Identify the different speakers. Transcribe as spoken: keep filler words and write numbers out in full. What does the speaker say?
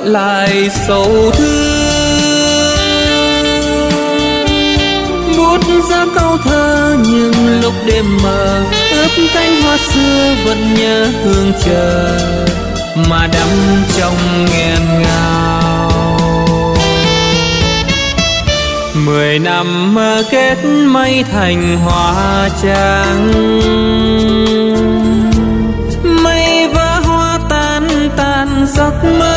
Speaker 1: lại sầu thương. Bút ra câu thơ nhưng lúc đêm mờ, ướp cánh hoa xưa vẫn nhớ hương chờ mà đắm trong nghẹn ngào. Mười năm mơ kết mây thành hoa trắng, mây vỡ hoa tan tan giấc mơ.